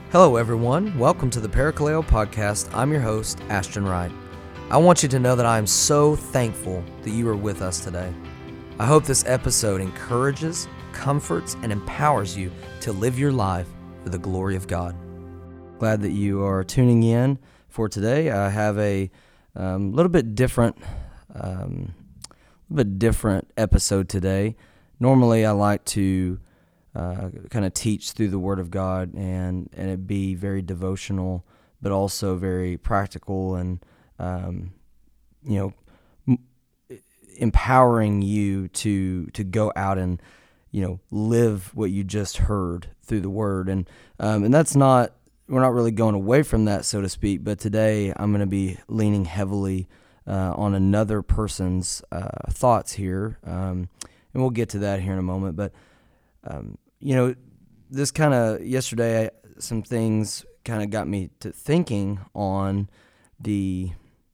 Hello, everyone. Welcome to the Parakaleo Podcast. I'm your host, Ashton Wright. I want you to know that I am so thankful that you are with us today. I hope this episode encourages, comforts, and empowers you to live your life for the glory of God. Glad that you are tuning in for today. I have a little bit different episode today. Normally, I like to kind of teach through the Word of God and it be very devotional, but also very practical and empowering you to go out and live what you just heard through the Word. And that's not, we're not really going away from that, so to speak. But today I'm going to be leaning heavily on another person's thoughts here, and we'll get to that here in a moment. But this kind of, yesterday, some things kind of got me to thinking on the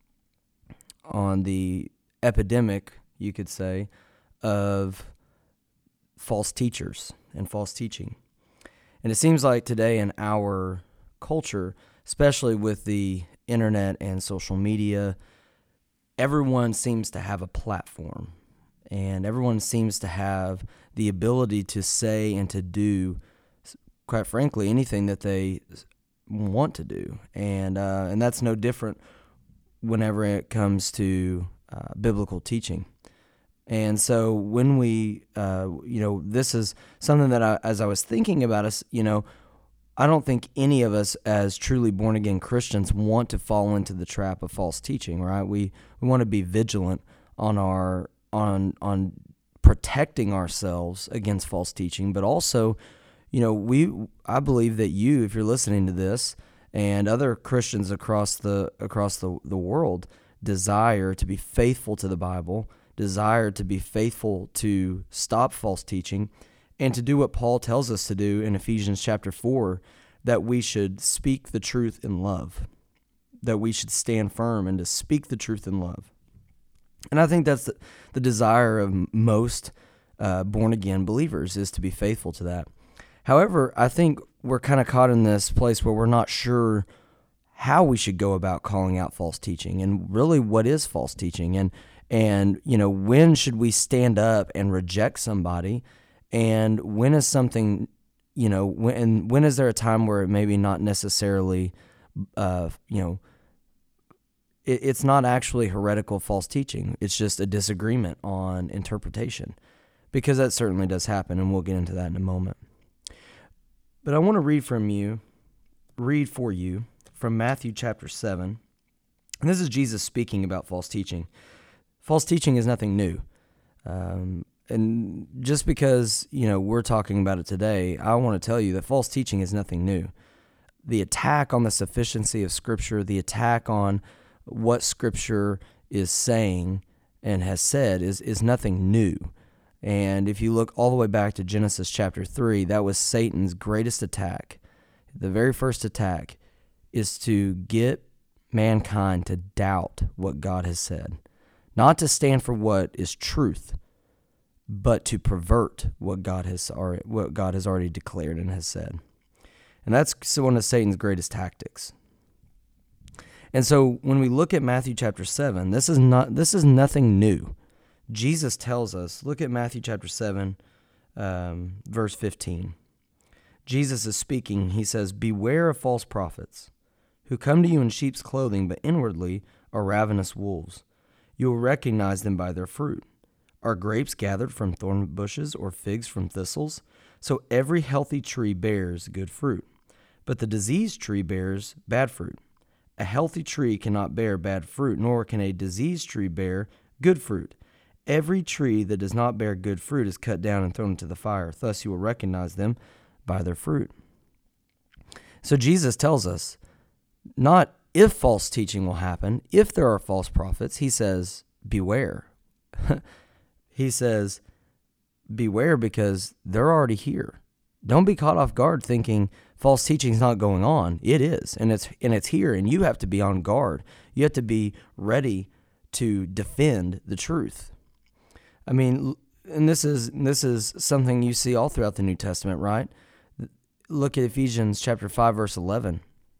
epidemic, you could say, of false teachers and false teaching. And it seems like today in our culture, especially with the internet and social media, everyone seems to have a platform. And everyone seems to have the ability to say and to do, quite frankly, anything that they want to do. And that's no different whenever it comes to biblical teaching. And so when we, this is something that as I was thinking about us, I don't think any of us as truly born-again Christians want to fall into the trap of false teaching, right? We want to be vigilant on on protecting ourselves against false teaching, but also, I believe that you, if you're listening to this, and other Christians across the world desire to be faithful to the Bible, desire to be faithful to stop false teaching, and to do what Paul tells us to do in Ephesians chapter 4, that we should speak the truth in love, that we should stand firm and to speak the truth in love. And I think that's the desire of most born-again believers, is to be faithful to that. However, I think we're kind of caught in this place where we're not sure how we should go about calling out false teaching, and really what is false teaching, and when should we stand up and reject somebody, and when is something, when is there a time where it maybe not necessarily, it's not actually heretical false teaching. It's just a disagreement on interpretation, because that certainly does happen, and we'll get into that in a moment. But I want to read for you from Matthew chapter 7. And this is Jesus speaking about false teaching. False teaching is nothing new. And just because, we're talking about it today, I want to tell you that false teaching is nothing new. The attack on the sufficiency of Scripture, the attack on what Scripture is saying and has said is nothing new. And if you look all the way back to Genesis chapter 3, that was Satan's greatest attack. The very first attack is to get mankind to doubt what God has said. Not to stand for what is truth, but to pervert what God has already declared and has said. And that's one of Satan's greatest tactics. And so when we look at Matthew chapter 7, this is nothing new. Jesus tells us, look at Matthew chapter 7, verse 15. Jesus is speaking. He says, "Beware of false prophets, who come to you in sheep's clothing, but inwardly are ravenous wolves. You will recognize them by their fruit. Are grapes gathered from thorn bushes or figs from thistles? So every healthy tree bears good fruit, but the diseased tree bears bad fruit. A healthy tree cannot bear bad fruit, nor can a diseased tree bear good fruit. Every tree that does not bear good fruit is cut down and thrown into the fire. Thus you will recognize them by their fruit." So Jesus tells us not if false teaching will happen, if there are false prophets. He says, beware. He says, beware, because they're already here. Don't be caught off guard thinking false teaching is not going on. It is, and it's here, and you have to be on guard. You have to be ready to defend the truth. I mean, and this is something you see all throughout the New Testament, right? look at Ephesians chapter 5, verse 11.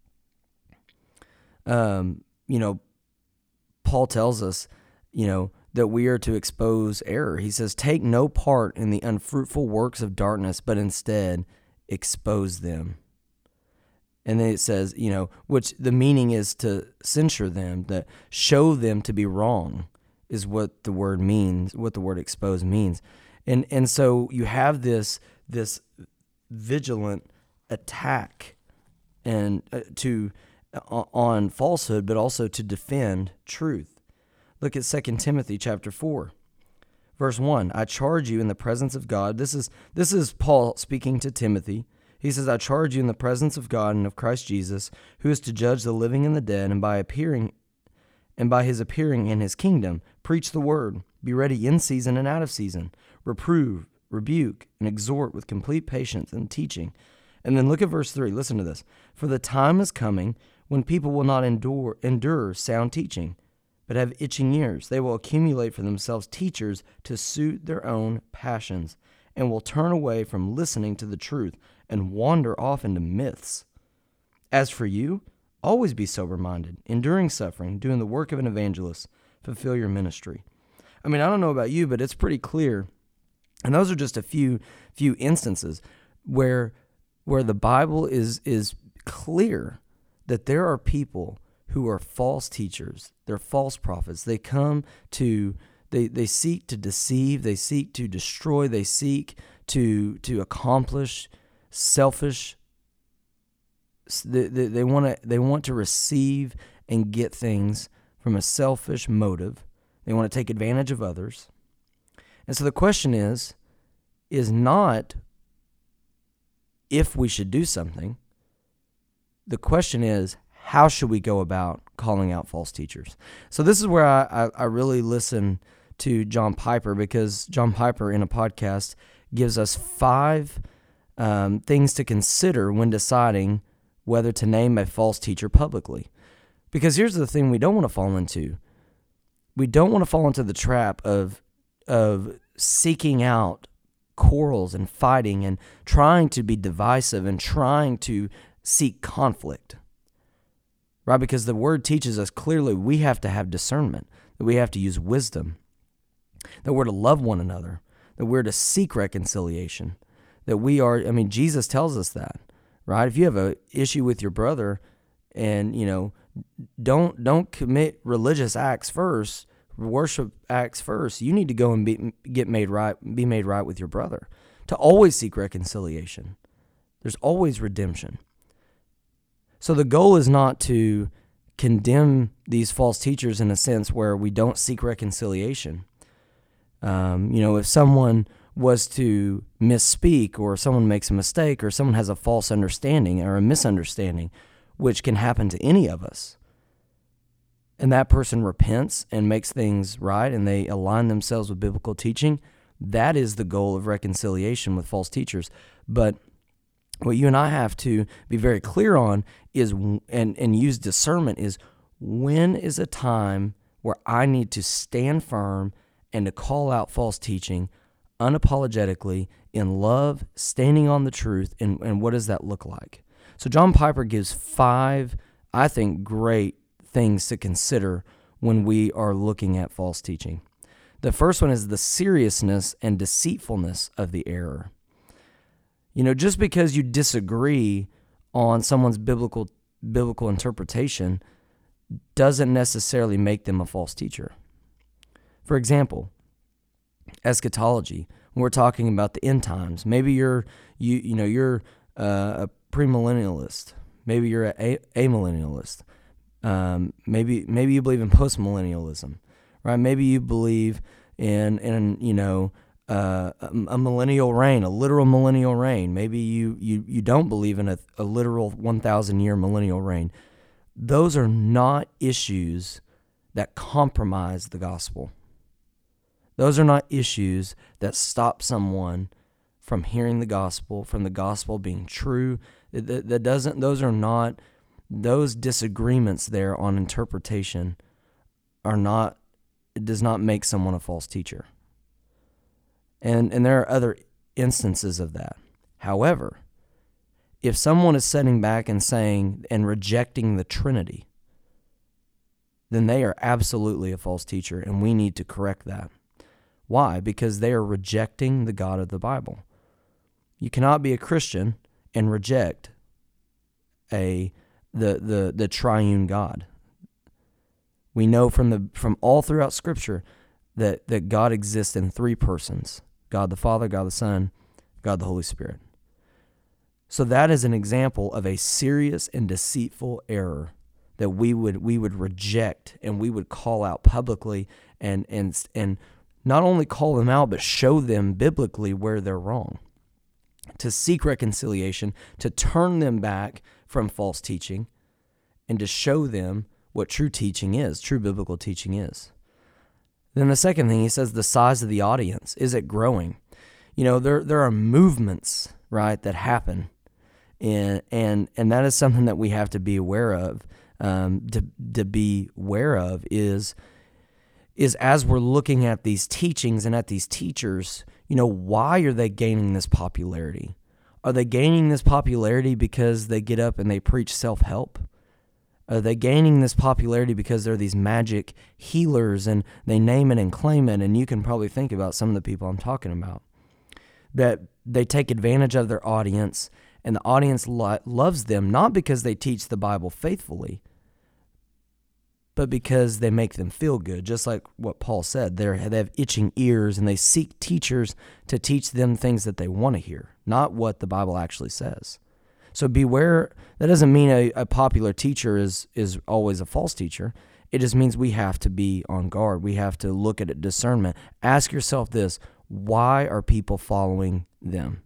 Paul tells us, that we are to expose error. He says, take no part in the unfruitful works of darkness, but instead expose them. And then it says, which the meaning is to censure them, that show them to be wrong is what the word means, what the word expose means. And so you have this vigilant attack and on falsehood, but also to defend truth. Look at 2 Timothy chapter 4, verse 1. I charge you in the presence of God. This is Paul speaking to Timothy. He says, I charge you in the presence of God and of Christ Jesus, who is to judge the living and the dead, and by his appearing in his kingdom, preach the word. Be ready in season and out of season. Reprove, rebuke, and exhort with complete patience and teaching. And then look at verse 3. Listen to this. For the time is coming when people will not endure sound teaching, but have itching ears. They will accumulate for themselves teachers to suit their own passions, and will turn away from listening to the truth and wander off into myths. As for you, always be sober-minded, enduring suffering, doing the work of an evangelist. Fulfill your ministry. I don't know about you, but it's pretty clear, and those are just a few instances where the Bible is clear that there are people who are false teachers. They're false prophets. They come to, they seek to deceive, they seek to destroy, they seek to accomplish selfish. They want to receive and get things from a selfish motive. They want to take advantage of others. And so the question is not if we should do something. The question is, how should we go about calling out false teachers? So this is where I really listen to John Piper, because John Piper in a podcast gives us 5 things to consider when deciding whether to name a false teacher publicly. Because here's the thing we don't want to fall into. We don't want to fall into the trap of seeking out quarrels and fighting and trying to be divisive and trying to seek conflict. Right? Because the word teaches us clearly we have to have discernment, that we have to use wisdom, that we're to love one another, that we're to seek reconciliation, that we are, Jesus tells us that, right? If you have an issue with your brother and, don't commit religious acts first, worship acts first, you need to go and be made right with your brother, to always seek reconciliation. There's always redemption. So the goal is not to condemn these false teachers in a sense where we don't seek reconciliation. If someone was to misspeak, or someone makes a mistake, or someone has a false understanding or a misunderstanding, which can happen to any of us, and that person repents and makes things right and they align themselves with biblical teaching, that is the goal of reconciliation with false teachers. But what you and I have to be very clear on is, and use discernment, is when is a time where I need to stand firm and to call out false teaching unapologetically in love, standing on the truth, and what does that look like? So John Piper gives 5, I think, great things to consider when we are looking at false teaching. The first one is the seriousness and deceitfulness of the error. Just because you disagree on someone's biblical interpretation doesn't necessarily make them a false teacher. For example, eschatology, when we're talking about the end times, maybe you're a premillennialist, maybe you're a amillennialist, maybe you believe in postmillennialism, right? Maybe you believe in a millennial reign, a literal millennial reign. Maybe you don't believe in a literal 1,000-year millennial reign. Those are not issues that compromise the gospel. Those are not issues that stop someone from hearing the gospel, from the gospel being true. Those disagreements there on interpretation it does not make someone a false teacher. And there are other instances of that. However, If someone is sitting back and saying and rejecting the Trinity, then they are absolutely a false teacher, and we need to correct that. Why? Because they are rejecting the God of the Bible. You cannot be a Christian and reject the triune God. We know from all throughout Scripture that God exists in three persons: God the Father, God the Son, God the Holy Spirit. So that is an example of a serious and deceitful error that we would reject, and we would call out publicly, and not only call them out, but show them biblically where they're wrong. To seek reconciliation, to turn them back from false teaching, and to show them what true teaching is, true biblical teaching is. Then the second thing, he says, the size of the audience. Is it growing? There are movements, right, that happen, and that is something that we have to be aware of. To be aware of is as we're looking at these teachings and at these teachers, why are they gaining this popularity? Are they gaining this popularity because they get up and they preach self-help? Are they gaining this popularity because they're these magic healers and they name it and claim it? And you can probably think about some of the people I'm talking about, that they take advantage of their audience, and the audience loves them not because they teach the Bible faithfully, but because they make them feel good. Just like what Paul said, they have itching ears, and they seek teachers to teach them things that they want to hear, not what the Bible actually says. So beware. That doesn't mean a popular teacher is always a false teacher. It just means we have to be on guard. We have to look at it, discernment. Ask yourself this: why are people following them?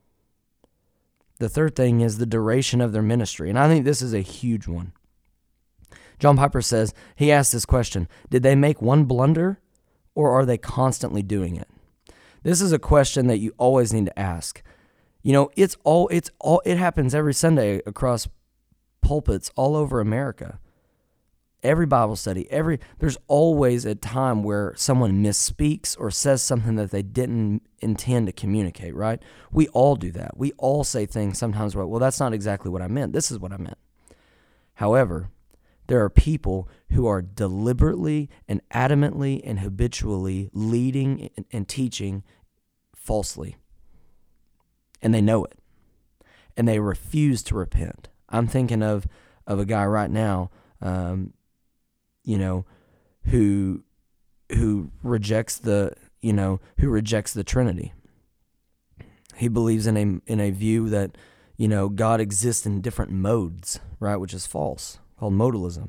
The third thing is the duration of their ministry, and I think this is a huge one. John Piper says, he asked this question: did they make one blunder, or are they constantly doing it? This is a question that you always need to ask. It happens every Sunday across pulpits all over America. Every Bible study, there's always a time where someone misspeaks or says something that they didn't intend to communicate, right? We all do that. We all say things sometimes where, well, that's not exactly what I meant. This is what I meant. However, there are people who are deliberately and adamantly and habitually leading and teaching falsely, and they know it, and they refuse to repent. I'm thinking of a guy right now, who rejects the Trinity. He believes in a view that, God exists in different modes, right, which is false, called modalism.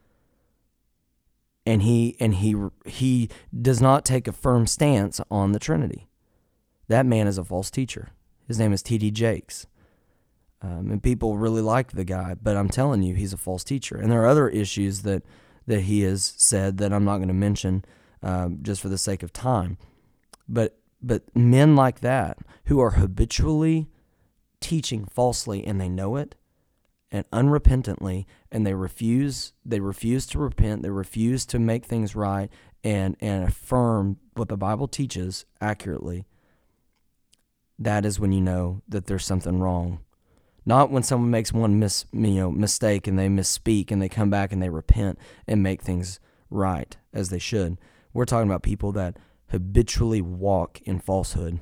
And he does not take a firm stance on the Trinity. That man is a false teacher. His name is T.D. Jakes. And people really like the guy, but I'm telling you, he's a false teacher. And there are other issues that he has said that I'm not going to mention just for the sake of time. But men like that, who are habitually teaching falsely, and they know it, and unrepentantly, and they refuse to repent, they refuse to make things right and affirm what the Bible teaches accurately, that is when you know that there's something wrong. Not when someone makes one mistake and they misspeak and they come back and they repent and make things right as they should. We're talking about people that habitually walk in falsehood.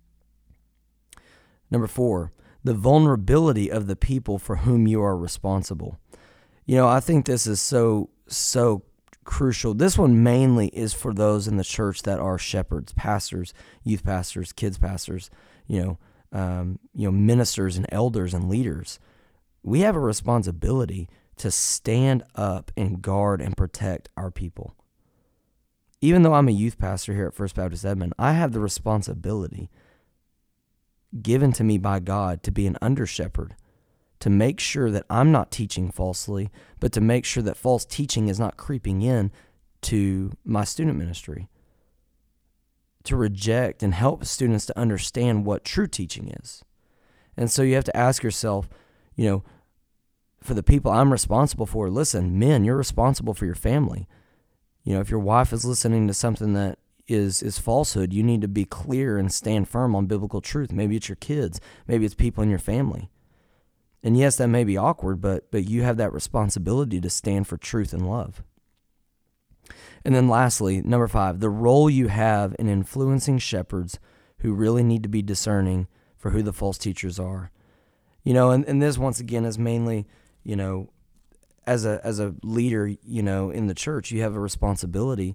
Number 4, the vulnerability of the people for whom you are responsible. I think this is so crucial. This one mainly is for those in the church that are shepherds, pastors, youth pastors, kids pastors, ministers and elders and leaders. We have a responsibility to stand up and guard and protect our people. Even though I'm a youth pastor here at First Baptist Edmond, I have the responsibility given to me by God to be an under-shepherd, to make sure that I'm not teaching falsely, but to make sure that false teaching is not creeping in to my student ministry, to reject and help students to understand what true teaching is. And so you have to ask yourself, for the people I'm responsible for, listen, men, you're responsible for your family. If your wife is listening to something that is falsehood, you need to be clear and stand firm on biblical truth. Maybe it's your kids. Maybe it's people in your family. And yes, that may be awkward, but you have that responsibility to stand for truth and love. And then lastly, number 5, the role you have in influencing shepherds who really need to be discerning for who the false teachers are. And this once again is mainly, as a leader, in the church, you have a responsibility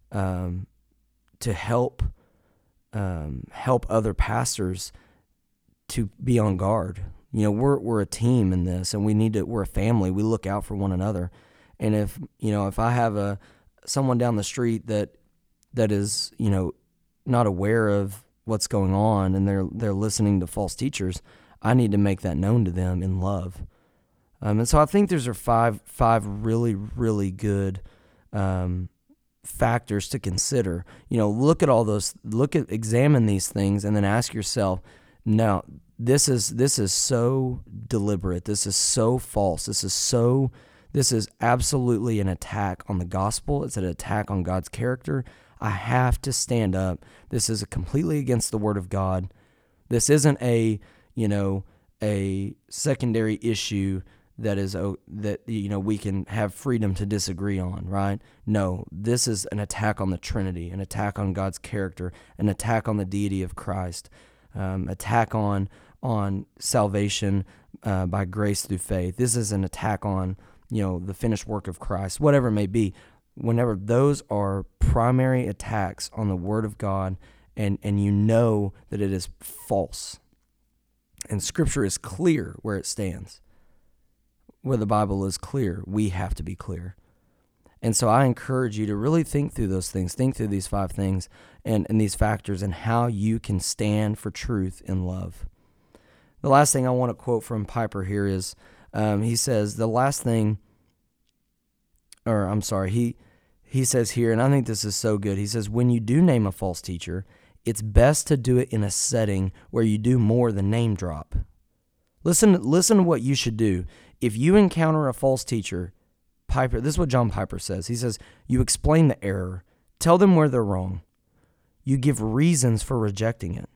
to help other pastors to be on guard. We're a team in this, and we're a family. We look out for one another. And if I have someone down the street that is, not aware of what's going on, and they're listening to false teachers, I need to make that known to them in love. And so I think those are five really, really good factors to consider. Look at all those, examine these things, and then ask yourself, now, this is so deliberate. This is so false. This is absolutely an attack on the gospel. It's an attack on God's character. I have to stand up. This is completely against the word of God. This isn't a secondary issue that we can have freedom to disagree on, right? No, this is an attack on the Trinity, an attack on God's character, an attack on the deity of Christ, attack on salvation by grace through faith. This is an attack on the finished work of Christ, whatever it may be. Whenever those are primary attacks on the Word of God, and that it is false, and Scripture is clear where it stands, where the Bible is clear, we have to be clear. And so I encourage you to really think through those things, think through these 5 things and these factors, and how you can stand for truth in love. The last thing I want to quote from Piper here is, he says, he says here, and I think this is so good, he says, when you do name a false teacher, it's best to do it in a setting where you do more than name drop. Listen to what you should do. If you encounter a false teacher, Piper, this is what John Piper says. He says, you explain the error, tell them where they're wrong. You give reasons for rejecting it.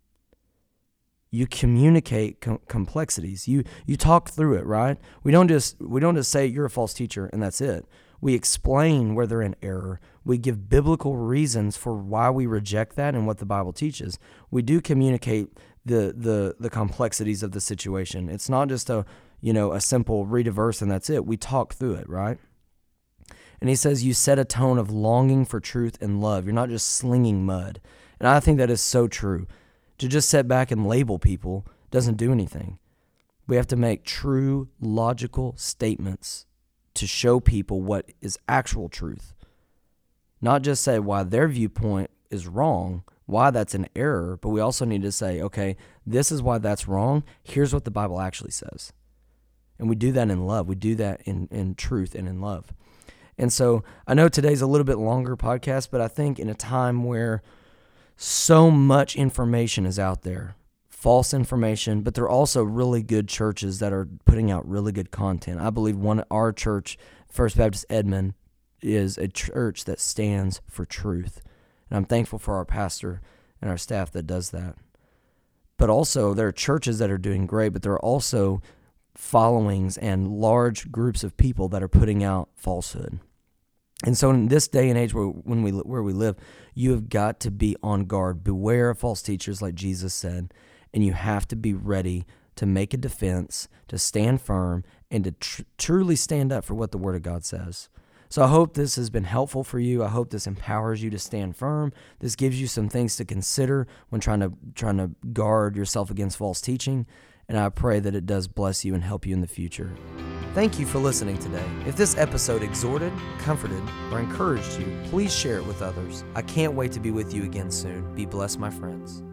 You communicate complexities. You talk through it, right? We don't just say you're a false teacher and that's it. We explain where they're in error. We give biblical reasons for why we reject that and what the Bible teaches. We do communicate the complexities of the situation. It's not just a simple read a verse and that's it. We talk through it, right? And he says you set a tone of longing for truth and love. You're not just slinging mud. And I think that is so true. To just sit back and label people doesn't do anything. We have to make true, logical statements to show people what is actual truth. Not just say why their viewpoint is wrong, why that's an error, but we also need to say, okay, this is why that's wrong. Here's what the Bible actually says. And we do that in love. We do that in truth and in love. And so I know today's a little bit longer podcast, but I think in a time where so much information is out there, false information, but there are also really good churches that are putting out really good content. I believe our church, First Baptist Edmond, is a church that stands for truth. And I'm thankful for our pastor and our staff that does that. But also there are churches that are doing great, but there are also followings and large groups of people that are putting out falsehood. And so in this day and age where we live, you have got to be on guard. Beware of false teachers, like Jesus said, and you have to be ready to make a defense, to stand firm, and to truly stand up for what the Word of God says. So I hope this has been helpful for you. I hope this empowers you to stand firm. This gives you some things to consider when trying to guard yourself against false teaching. And I pray that it does bless you and help you in the future. Thank you for listening today. If this episode exhorted, comforted, or encouraged you, please share it with others. I can't wait to be with you again soon. Be blessed, my friends.